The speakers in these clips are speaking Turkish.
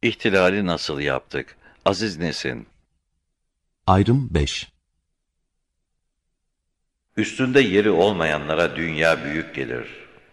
İhtilali nasıl yaptık? Aziz Nesin. Ayrım 5. Üstünde yeri olmayanlara dünya büyük gelir.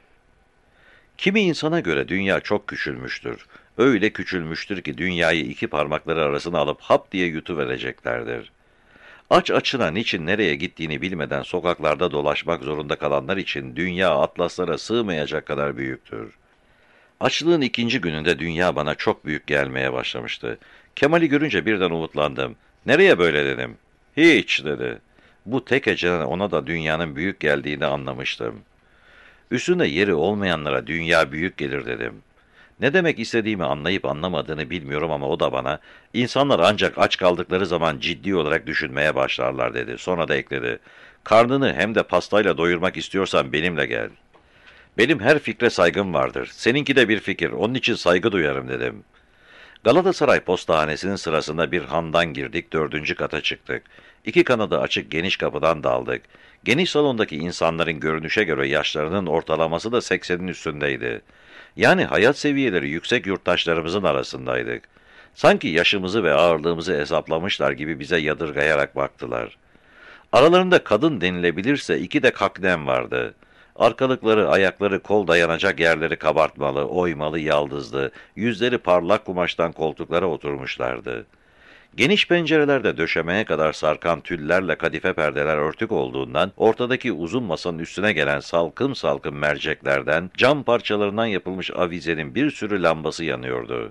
Kimi insana göre dünya çok küçülmüştür. Öyle küçülmüştür ki dünyayı iki parmakları arasına alıp hap diye yutuvereceklerdir. Aç açına niçin nereye gittiğini bilmeden sokaklarda dolaşmak zorunda kalanlar için dünya atlaslara sığmayacak kadar büyüktür. Açlığın ikinci gününde dünya bana çok büyük gelmeye başlamıştı. Kemal'i görünce birden umutlandım. Nereye böyle dedim. Hiç dedi. Bu tek heceden ona da dünyanın büyük geldiğini anlamıştım. Üstünde yeri olmayanlara dünya büyük gelir dedim. Ne demek istediğimi anlayıp anlamadığını bilmiyorum ama o da bana, insanlar ancak aç kaldıkları zaman ciddi olarak düşünmeye başlarlar dedi. Sonra da ekledi. Karnını hem de pastayla doyurmak istiyorsan benimle gel. Benim her fikre saygım vardır. Seninki de bir fikir, onun için saygı duyarım dedim. Galatasaray Postahanesi'nin sırasında bir handan girdik, 4. kata çıktık. İki kanadı açık geniş kapıdan daldık. Geniş salondaki insanların görünüşe göre yaşlarının ortalaması da 80'in üstündeydi. Yani hayat seviyeleri yüksek yurttaşlarımızın arasındaydık. Sanki yaşımızı ve ağırlığımızı hesaplamışlar gibi bize yadırgayarak baktılar. Aralarında kadın denilebilirse 2 de kaknem vardı. Arkalıkları, ayakları, kol dayanacak yerleri kabartmalı, oymalı, yaldızlı, yüzleri parlak kumaştan koltuklara oturmuşlardı. Geniş pencerelerde döşemeye kadar sarkan tüllerle kadife perdeler örtük olduğundan, ortadaki uzun masanın üstüne gelen salkım salkım merceklerden, cam parçalarından yapılmış avizenin bir sürü lambası yanıyordu.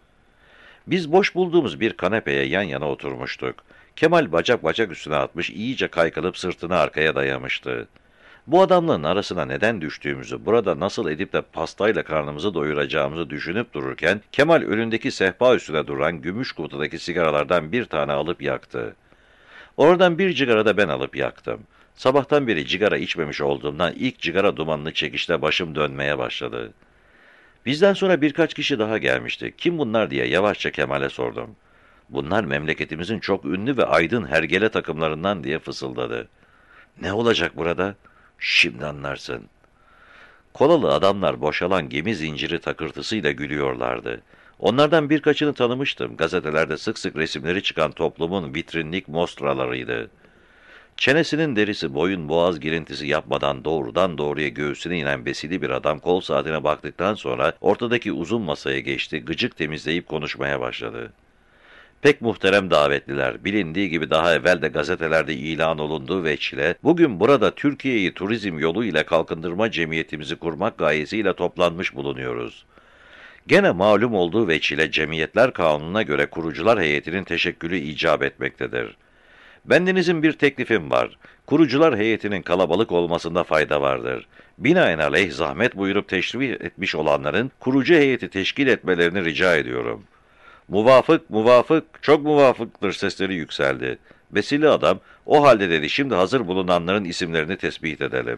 Biz boş bulduğumuz bir kanepeye yan yana oturmuştuk. Kemal bacak bacak üstüne atmış, iyice kaykılıp sırtını arkaya dayamıştı. Bu adamların arasına neden düştüğümüzü, burada nasıl edip de pastayla karnımızı doyuracağımızı düşünüp dururken, Kemal önündeki sehpa üstüne duran gümüş kutudaki sigaralardan bir tane alıp yaktı. Oradan bir cigara da ben alıp yaktım. Sabahtan beri cigara içmemiş olduğumdan ilk cigara dumanını çekişte başım dönmeye başladı. Bizden sonra birkaç kişi daha gelmişti. Kim bunlar diye yavaşça Kemal'e sordum. Bunlar memleketimizin çok ünlü ve aydın hergele takımlarından diye fısıldadı. Ne olacak burada? Şimdi anlarsın. Kolalı adamlar boşalan gemi zinciri takırtısıyla gülüyorlardı. Onlardan birkaçını tanımıştım. Gazetelerde sık sık resimleri çıkan toplumun vitrinlik mostralarıydı. Çenesinin derisi boyun boğaz girintisi yapmadan doğrudan doğruya göğsüne inen besili bir adam kol saatine baktıktan sonra ortadaki uzun masaya geçti, gıcık temizleyip konuşmaya başladı. Pek muhterem davetliler, bilindiği gibi daha evvel de gazetelerde ilan olunduğu veçile, bugün burada Türkiye'yi turizm yolu ile kalkındırma cemiyetimizi kurmak gayesiyle toplanmış bulunuyoruz. Gene malum olduğu veçile Cemiyetler Kanunu'na göre kurucular heyetinin teşekkülü icap etmektedir. Bendenizin bir teklifim var. Kurucular heyetinin kalabalık olmasında fayda vardır. Binaenaleyh zahmet buyurup teşrif etmiş olanların kurucu heyeti teşkil etmelerini rica ediyorum. Muvafık, muvafık, çok muvafıktır sesleri yükseldi. Vesile adam, o halde dedi şimdi hazır bulunanların isimlerini tespit edelim.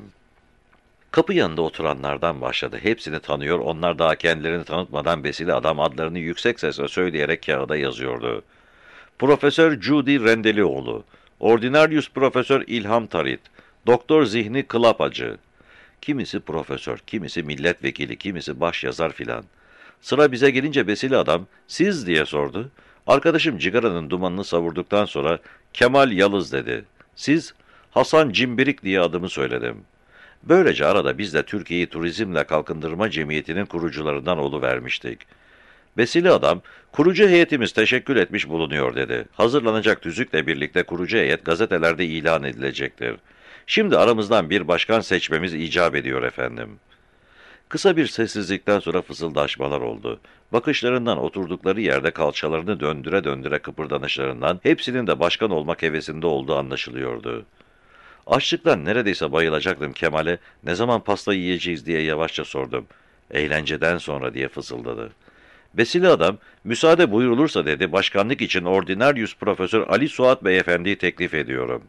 Kapı yanında oturanlardan başladı. Hepsini tanıyor, onlar daha kendilerini tanıtmadan Vesile adam adlarını yüksek sesle söyleyerek kağıda yazıyordu. Profesör Judy Rendelioğlu, Ordinarius Profesör İlham Tarit, Doktor Zihni Kılapacı. Kimisi profesör, kimisi milletvekili, kimisi başyazar filan. Sıra bize gelince Besili adam, siz diye sordu. Arkadaşım cigaranın dumanını savurduktan sonra Kemal Yalız dedi. Siz, Hasan Cimbirik diye adımı söyledim. Böylece arada biz de Türkiye'yi Turizmle Kalkındırma Cemiyeti'nin kurucularından oluvermiştik. Vesile adam, kurucu heyetimiz teşekkür etmiş bulunuyor dedi. Hazırlanacak tüzükle birlikte kurucu heyet gazetelerde ilan edilecektir. Şimdi aramızdan bir başkan seçmemiz icap ediyor efendim. Kısa bir sessizlikten sonra fısıldaşmalar oldu. Bakışlarından oturdukları yerde kalçalarını döndüre döndüre kıpırdanışlarından hepsinin de başkan olmak hevesinde olduğu anlaşılıyordu. Açlıktan neredeyse bayılacaktım Kemal'e, ne zaman pasta yiyeceğiz diye yavaşça sordum. Eğlenceden sonra diye fısıldadı. Vesile adam, müsaade buyurulursa dedi, başkanlık için Ordinarius Profesör Ali Suat Beyefendi'yi teklif ediyorum.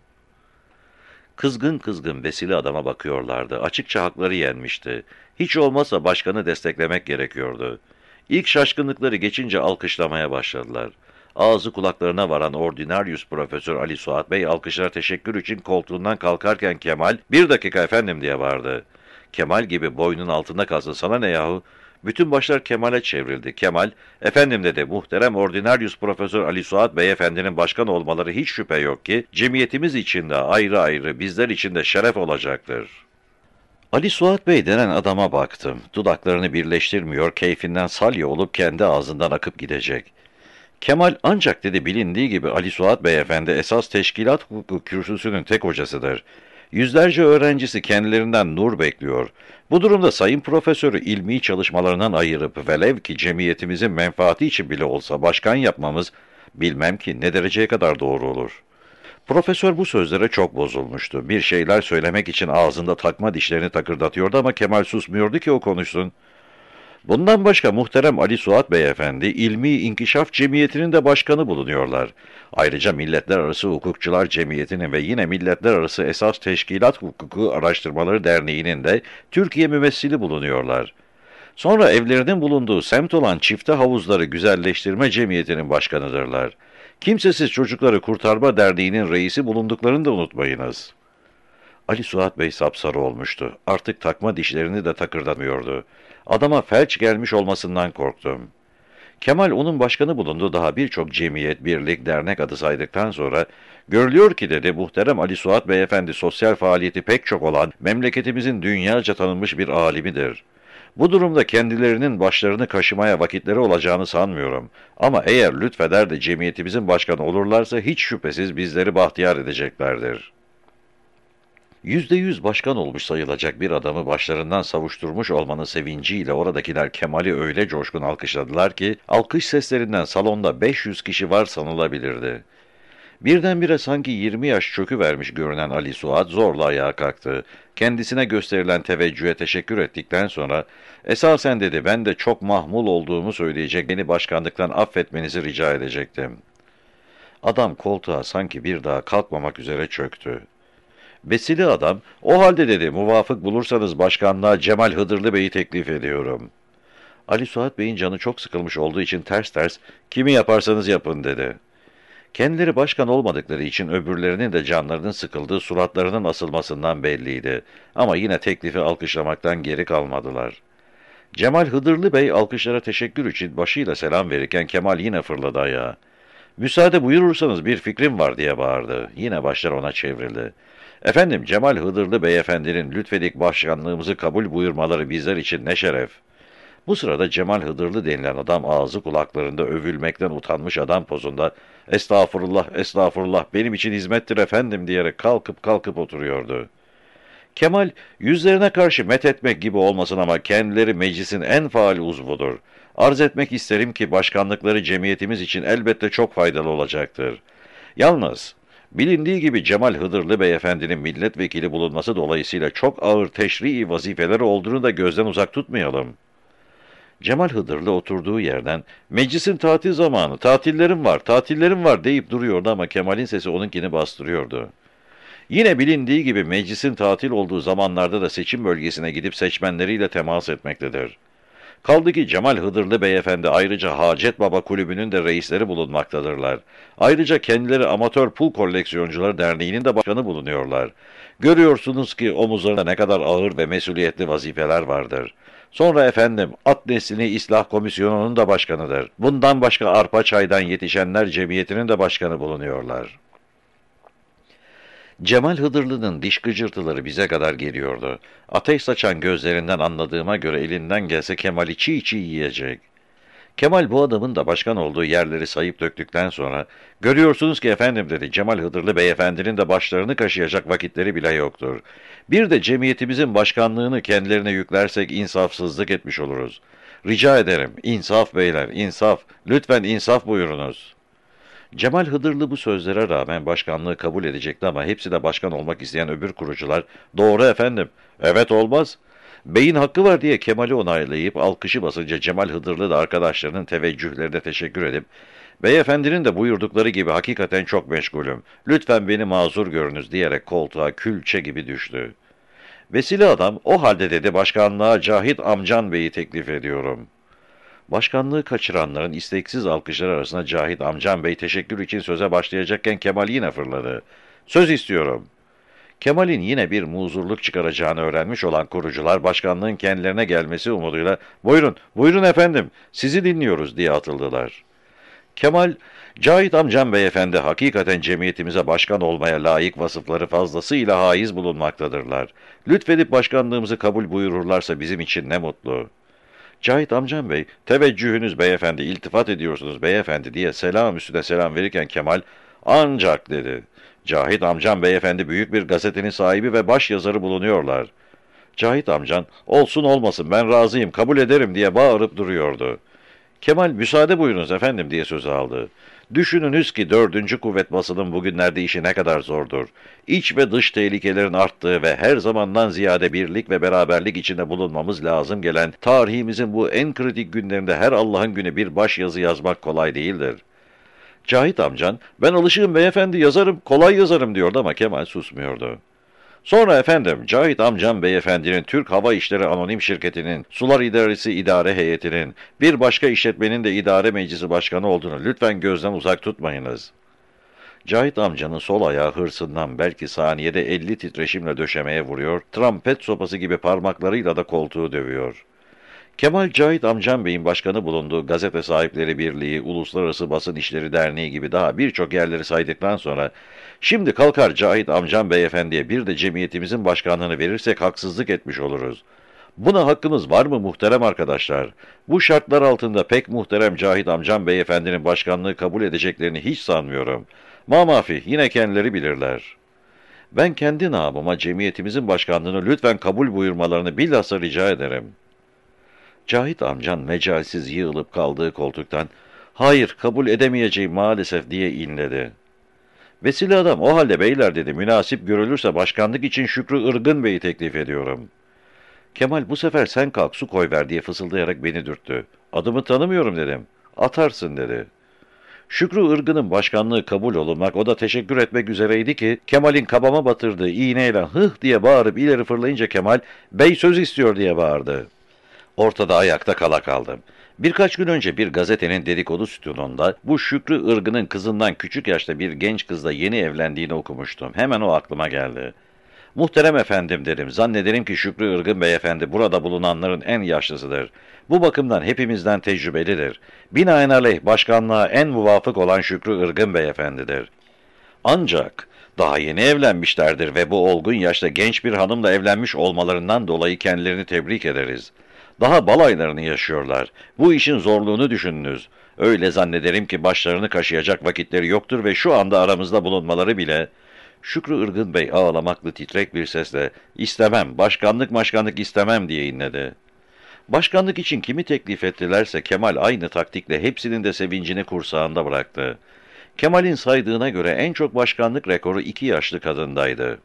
Kızgın kızgın Vesile adama bakıyorlardı. Açıkça hakları yenmişti. Hiç olmazsa başkanı desteklemek gerekiyordu. İlk şaşkınlıkları geçince alkışlamaya başladılar. Ağzı kulaklarına varan Ordinarius Profesör Ali Suat Bey alkışlara teşekkür için koltuğundan kalkarken Kemal, "Bir dakika efendim" diye bağırdı. Kemal gibi boynun altında kalsın sana ne yahu? Bütün başlar Kemal'e çevrildi. Kemal, efendim dedi, muhterem Ordinarius Profesör Ali Suat Beyefendinin başkan olmaları hiç şüphe yok ki, cemiyetimiz için de ayrı ayrı, bizler için de şeref olacaktır. Ali Suat Bey denen adama baktım. Dudaklarını birleştirmiyor, keyfinden salya olup kendi ağzından akıp gidecek. Kemal ancak dedi bilindiği gibi Ali Suat Beyefendi esas teşkilat hukuku kürsüsünün tek hocasıdır. Yüzlerce öğrencisi kendilerinden nur bekliyor. Bu durumda sayın profesörü ilmi çalışmalarından ayırıp velev ki cemiyetimizin menfaati için bile olsa başkan yapmamız bilmem ki ne dereceye kadar doğru olur. Profesör bu sözlere çok bozulmuştu. Bir şeyler söylemek için ağzında takma dişlerini takırdatıyordu ama Kemal susmuyordu ki o konuşsun. Bundan başka muhterem Ali Suat Beyefendi, İlmi İnkişaf Cemiyeti'nin de başkanı bulunuyorlar. Ayrıca Milletler Arası Hukukçular Cemiyeti'nin ve yine Milletler Arası Esas Teşkilat Hukuku Araştırmaları Derneği'nin de Türkiye mümessili bulunuyorlar. Sonra evlerinin bulunduğu semt olan Çifte Havuzları Güzelleştirme Cemiyeti'nin başkanıdırlar. Kimsesiz Çocukları Kurtarma Derneği'nin reisi bulunduklarını da unutmayınız. Ali Suat Bey sapsarı olmuştu. Artık takma dişlerini de takırdatmıyordu. Adama felç gelmiş olmasından korktum. Kemal onun başkanı bulundu, daha birçok cemiyet, birlik, dernek adı saydıktan sonra, görülüyor ki dedi, muhterem Ali Suat Beyefendi sosyal faaliyeti pek çok olan, memleketimizin dünyaca tanınmış bir alimidir. Bu durumda kendilerinin başlarını kaşımaya vakitleri olacağını sanmıyorum. Ama eğer lütfeder de cemiyetimizin başkanı olurlarsa hiç şüphesiz bizleri bahtiyar edeceklerdir. %100 başkan olmuş sayılacak bir adamı başlarından savuşturmuş olmanın sevinciyle oradakiler Kemal'i öyle coşkun alkışladılar ki, alkış seslerinden salonda 500 kişi var sanılabilirdi. Birdenbire sanki 20 yaş çöküvermiş görünen Ali Suat zorla ayağa kalktı. Kendisine gösterilen teveccühe teşekkür ettikten sonra, esasen dedi ben de çok mahmul olduğumu söyleyecek, beni başkanlıktan affetmenizi rica edecektim. Adam koltuğa sanki bir daha kalkmamak üzere çöktü. Besili adam, o halde dedi, muvafık bulursanız başkanlığa Cemal Hıdırlı Bey'i teklif ediyorum. Ali Suat Bey'in canı çok sıkılmış olduğu için ters ters, kimi yaparsanız yapın dedi. Kendileri başkan olmadıkları için öbürlerinin de canlarının sıkıldığı suratlarının asılmasından belliydi. Ama yine teklifi alkışlamaktan geri kalmadılar. Cemal Hıdırlı Bey alkışlara teşekkür için başıyla selam verirken Kemal yine fırladı ayağa. Müsaade buyurursanız bir fikrim var diye bağırdı. Yine başlar ona çevrildi. Efendim Cemal Hıdırlı Beyefendinin lütfedik başkanlığımızı kabul buyurmaları bizler için ne şeref. Bu sırada Cemal Hıdırlı denilen adam ağzı kulaklarında övülmekten utanmış adam pozunda estağfurullah estağfurullah benim için hizmettir efendim diyerek kalkıp oturuyordu. Kemal yüzlerine karşı methetmek gibi olmasın ama kendileri meclisin en faal uzvudur. Arz etmek isterim ki başkanlıkları cemiyetimiz için elbette çok faydalı olacaktır. Yalnız bilindiği gibi Cemal Hıdırlı Beyefendinin milletvekili bulunması dolayısıyla çok ağır teşrii vazifeleri olduğunu da gözden uzak tutmayalım. Cemal Hıdırlı oturduğu yerden meclisin tatil zamanı, tatillerim var deyip duruyordu ama Kemal'in sesi onunkini bastırıyordu. Yine bilindiği gibi meclisin tatil olduğu zamanlarda da seçim bölgesine gidip seçmenleriyle temas etmektedir. Kaldı ki Cemal Hıdırlı Beyefendi ayrıca Hacet Baba Kulübü'nün de reisleri bulunmaktadırlar. Ayrıca kendileri Amatör Pul Koleksiyoncuları Derneği'nin de başkanı bulunuyorlar. Görüyorsunuz ki omuzlarında ne kadar ağır ve mesuliyetli vazifeler vardır. Sonra efendim At Neslini İslah Komisyonu'nun da başkanıdır. Bundan başka Arpa Çay'dan Yetişenler Cemiyeti'nin de başkanı bulunuyorlar. Cemal Hıdırlı'nın diş gıcırtıları bize kadar geliyordu. Ateş saçan gözlerinden anladığıma göre elinden gelse Kemal'i çiğ çiğ yiyecek. Kemal bu adamın da başkan olduğu yerleri sayıp döktükten sonra, görüyorsunuz ki efendim dedi, Cemal Hıdırlı Beyefendinin de başlarını kaşıyacak vakitleri bile yoktur. Bir de cemiyetimizin başkanlığını kendilerine yüklersek insafsızlık etmiş oluruz. Rica ederim, insaf beyler, insaf, lütfen insaf buyurunuz. Cemal Hıdırlı bu sözlere rağmen başkanlığı kabul edecekti ama hepsi de başkan olmak isteyen öbür kurucular, doğru efendim, evet olmaz. Beyin hakkı var diye Kemal'i onaylayıp alkışı basınca Cemal Hıdırlı da arkadaşlarının teveccühlerine teşekkür edip, beyefendinin de buyurdukları gibi hakikaten çok meşgulüm, lütfen beni mazur görünüz diyerek koltuğa külçe gibi düştü. Vesile adam, o halde dedi başkanlığa Cahit Amcan Bey'i teklif ediyorum. Başkanlığı kaçıranların isteksiz alkışlar arasında Cahit Amcan Bey teşekkür için söze başlayacakken Kemal yine fırladı. Söz istiyorum. Kemal'in yine bir muzurluk çıkaracağını öğrenmiş olan kurucular başkanlığın kendilerine gelmesi umuduyla "Buyurun, buyurun efendim, sizi dinliyoruz." diye atıldılar. Kemal, "Cahit amcam beyefendi hakikaten cemiyetimize başkan olmaya layık vasıfları fazlasıyla haiz bulunmaktadırlar. Lütfedip başkanlığımızı kabul buyururlarsa bizim için ne mutlu." Cahit amcam bey, "Teveccühünüz beyefendi, iltifat ediyorsunuz beyefendi." diye selam üstüne selam verirken Kemal, "Ancak" dedi. "Cahit amcam beyefendi büyük bir gazetenin sahibi ve baş yazarı bulunuyorlar." Cahit amcan, "Olsun olmasın ben razıyım, kabul ederim." diye bağırıp duruyordu. Kemal, "Müsaade buyurunuz efendim." diye söz aldı. "Düşününüz ki dördüncü kuvvet basının bugünlerde işi ne kadar zordur. İç ve dış tehlikelerin arttığı ve her zamandan ziyade birlik ve beraberlik içinde bulunmamız lazım gelen tarihimizin bu en kritik günlerinde her Allah'ın günü bir başyazı yazmak kolay değildir." Cahit amcan, "Ben alışığım beyefendi, yazarım, kolay yazarım." diyordu ama Kemal susmuyordu. Sonra efendim, Cahit amcam beyefendinin Türk Hava İşleri Anonim Şirketi'nin, Sular İdaresi İdare Heyeti'nin, bir başka işletmenin de idare meclisi başkanı olduğunu lütfen gözden uzak tutmayınız. Cahit amcanın sol ayağı hırsından belki saniyede 50 titreşimle döşemeye vuruyor, trompet sopası gibi parmaklarıyla da koltuğu dövüyor. Kemal, Cahit amcam beyin başkanı bulunduğu Gazete Sahipleri Birliği, Uluslararası Basın İşleri Derneği gibi daha birçok yerleri saydıktan sonra, "Şimdi kalkar Cahit amcam beyefendiye bir de cemiyetimizin başkanlığını verirsek haksızlık etmiş oluruz. Buna hakkımız var mı muhterem arkadaşlar? Bu şartlar altında pek muhterem Cahit amcam beyefendinin başkanlığı kabul edeceklerini hiç sanmıyorum. Mamafi, yine kendileri bilirler. Ben kendi namıma cemiyetimizin başkanlığını lütfen kabul buyurmalarını bilhassa rica ederim." Cahit amcan mecalsiz yığılıp kaldığı koltuktan, "Hayır, kabul edemeyeceğim maalesef." diye inledi. Vesile adam, "O halde beyler," dedi, "münasip görülürse başkanlık için Şükrü Irgın Bey'i teklif ediyorum." Kemal, "Bu sefer sen kalk su koy ver." diye fısıldayarak beni dürttü. "Adımı tanımıyorum." dedim. "Atarsın." dedi. Şükrü Irgın'ın başkanlığı kabul olunmak, o da teşekkür etmek üzereydi ki, Kemal'in kabama batırdığı iğneyle "Hıh!" diye bağırıp ileri fırlayınca Kemal, "Bey söz istiyor." diye bağırdı. Ortada ayakta kala kaldım. Birkaç gün önce bir gazetenin dedikodu sütununda bu Şükrü Irgın'ın kızından küçük yaşta bir genç kızla yeni evlendiğini okumuştum. Hemen o aklıma geldi. "Muhterem efendim," dedim, "zannederim ki Şükrü Irgın beyefendi burada bulunanların en yaşlısıdır. Bu bakımdan hepimizden tecrübelidir. Binaenaleyh başkanlığa en muvafık olan Şükrü Irgın beyefendidir. Ancak daha yeni evlenmişlerdir ve bu olgun yaşta genç bir hanımla evlenmiş olmalarından dolayı kendilerini tebrik ederiz. Daha balaylarını yaşıyorlar. Bu işin zorluğunu düşününüz. Öyle zannederim ki başlarını kaşıyacak vakitleri yoktur ve şu anda aramızda bulunmaları bile..." Şükrü Irgın Bey ağlamaklı titrek bir sesle, "İstemem, başkanlık istemem." diye inledi. Başkanlık için kimi teklif ettilerse Kemal aynı taktikle hepsinin de sevincini kursağında bıraktı. Kemal'in saydığına göre en çok başkanlık rekoru 2 yaşlı kadındaydı.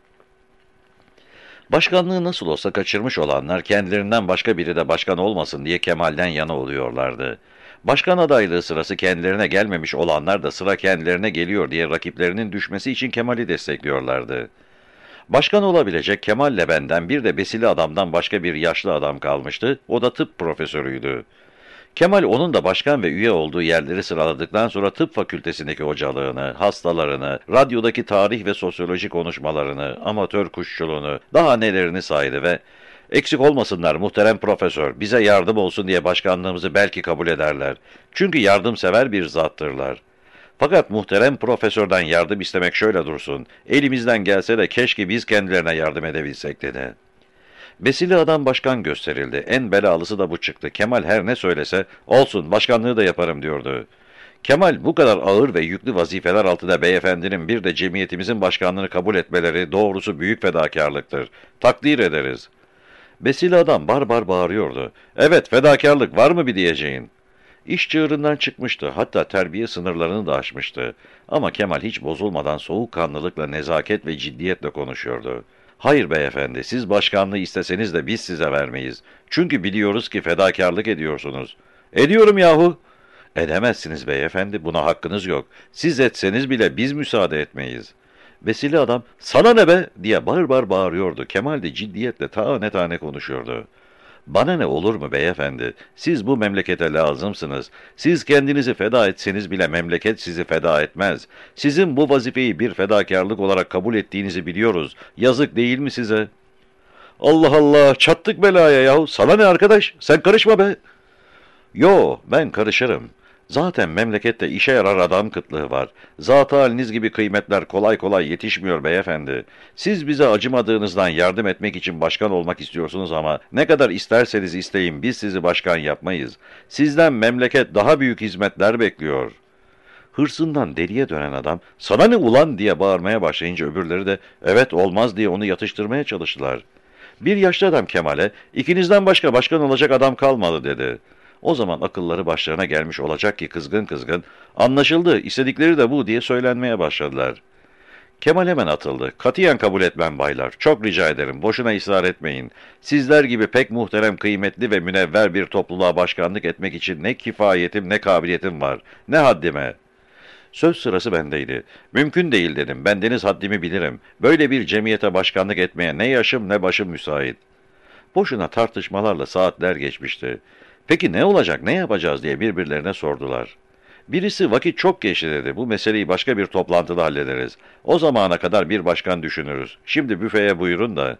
Başkanlığı nasıl olsa kaçırmış olanlar kendilerinden başka biri de başkan olmasın diye Kemal'den yana oluyorlardı. Başkan adaylığı sırası kendilerine gelmemiş olanlar da sıra kendilerine geliyor diye rakiplerinin düşmesi için Kemal'i destekliyorlardı. Başkan olabilecek Kemal'le benden bir de besili adamdan başka bir yaşlı adam kalmıştı, o da tıp profesörüydü. Kemal onun da başkan ve üye olduğu yerleri sıraladıktan sonra tıp fakültesindeki hocalığını, hastalarını, radyodaki tarih ve sosyoloji konuşmalarını, amatör kuşçuluğunu, daha nelerini saydı ve "Eksik olmasınlar muhterem profesör, bize yardım olsun diye başkanlığımızı belki kabul ederler. Çünkü yardımsever bir zattırlar. Fakat muhterem profesörden yardım istemek şöyle dursun, elimizden gelse de keşke biz kendilerine yardım edebilsek." dedi. Besili adam başkan gösterildi. En belalısı da bu çıktı. Kemal her ne söylese, "Olsun, başkanlığı da yaparım." diyordu. Kemal, bu kadar ağır ve yüklü vazifeler altında beyefendinin bir de cemiyetimizin başkanlığını kabul etmeleri doğrusu büyük fedakarlıktır. Takdir ederiz. Besili adam barbar bağırıyordu. "Evet, fedakarlık, var mı bir diyeceğin?" İş çığırından çıkmıştı, hatta terbiye sınırlarını da aşmıştı. Ama Kemal hiç bozulmadan soğukkanlılıkla, nezaket ve ciddiyetle konuşuyordu. "Hayır beyefendi, siz başkanlığı isteseniz de biz size vermeyiz. Çünkü biliyoruz ki fedakarlık ediyorsunuz." "Ediyorum yahu." "Edemezsiniz beyefendi, buna hakkınız yok. Siz etseniz bile biz müsaade etmeyiz." Vesile adam, "Sana ne be?" diye bağırıyordu. Kemal de ciddiyetle tane tane konuşuyordu. Bana ne olur mu beyefendi? Siz bu memlekete lazımsınız. Siz kendinizi feda etseniz bile memleket sizi feda etmez. Sizin bu vazifeyi bir fedakarlık olarak kabul ettiğinizi biliyoruz. Yazık değil mi size? Allah Allah, çattık belaya yahu. Sana ne arkadaş? Sen karışma be. Yo, ben karışırım. Zaten memlekette işe yarar adam kıtlığı var. Zat haliniz gibi kıymetler kolay kolay yetişmiyor beyefendi. Siz bize acımadığınızdan yardım etmek için başkan olmak istiyorsunuz ama ne kadar isterseniz isteyin biz sizi başkan yapmayız. Sizden memleket daha büyük hizmetler bekliyor. Hırsından deliye dönen adam sana ne ulan diye bağırmaya başlayınca öbürleri de evet olmaz diye onu yatıştırmaya çalıştılar. Bir yaşlı adam Kemal'e ikinizden başka başkan olacak adam kalmadı dedi. O zaman akılları başlarına gelmiş olacak ki kızgın kızgın anlaşıldı istedikleri de bu diye söylenmeye başladılar. Kemal hemen atıldı. Katiyen kabul etmem baylar. Çok rica ederim. Boşuna ısrar etmeyin. Sizler gibi pek muhterem, kıymetli ve münevver bir topluluğa başkanlık etmek için ne kifayetim ne kabiliyetim var. Ne haddime. Söz sırası bendeydi. Mümkün değil dedim. Bendeniz haddimi bilirim. Böyle bir cemiyete başkanlık etmeye ne yaşım ne başım müsait. Boşuna tartışmalarla saatler geçmişti. Peki ne olacak, ne yapacağız diye birbirlerine sordular. Birisi vakit çok geçti dedi. Bu meseleyi başka bir toplantıda hallederiz. O zamana kadar bir başkan düşünürüz. Şimdi büfeye buyurun da.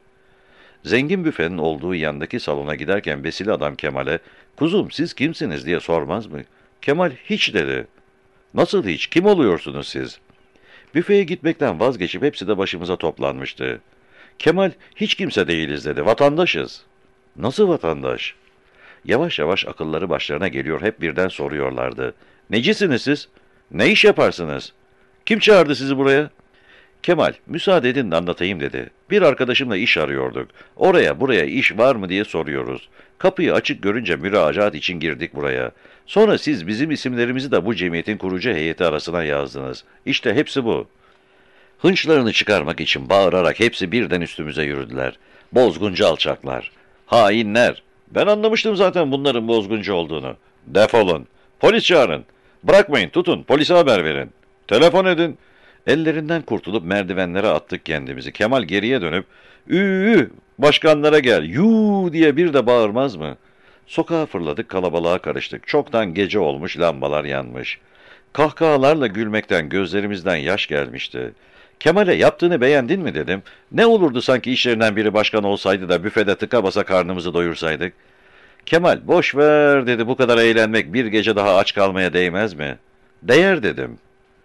Zengin büfenin olduğu yandaki salona giderken besili adam Kemal'e, "Kuzum siz kimsiniz?" diye sormaz mı? Kemal hiç dedi. Nasıl hiç? Kim oluyorsunuz siz? Büfeye gitmekten vazgeçip hepsi de başımıza toplanmıştı. Kemal hiç kimse değiliz dedi. Vatandaşız. Nasıl vatandaş? Yavaş yavaş akılları başlarına geliyor, hep birden soruyorlardı. Necisiniz siz? Ne iş yaparsınız? Kim çağırdı sizi buraya? Kemal, müsaade edin de anlatayım dedi. Bir arkadaşımla iş arıyorduk. Oraya buraya iş var mı diye soruyoruz. Kapıyı açık görünce müracaat için girdik buraya. Sonra siz bizim isimlerimizi de bu cemiyetin kurucu heyeti arasına yazdınız. İşte hepsi bu. Hınçlarını çıkarmak için bağırarak hepsi birden üstümüze yürüdüler. Bozguncu alçaklar. Hainler. Ben anlamıştım zaten bunların bozguncu olduğunu. Defolun. Polis çağırın. Bırakmayın, tutun. Polise haber verin. Telefon edin. Ellerinden kurtulup merdivenlere attık kendimizi. Kemal geriye dönüp, "Üü, başkanlara gel, yuu" diye bir de bağırmaz mı? Sokağa fırladık, kalabalığa karıştık. Çoktan gece olmuş, lambalar yanmış. Kahkahalarla gülmekten gözlerimizden yaş gelmişti. Kemal'e yaptığını beğendin mi dedim. Ne olurdu sanki işlerinden biri başkan olsaydı da büfede tıka basa karnımızı doyursaydık. Kemal boş ver dedi, bu kadar eğlenmek bir gece daha aç kalmaya değmez mi? Değer dedim.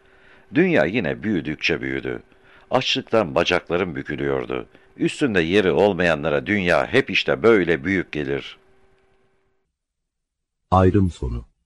Dünya yine büyüdükçe büyüdü. Açlıktan bacaklarım bükülüyordu. Üstünde yeri olmayanlara dünya hep işte böyle büyük gelir. Ayrım sonu.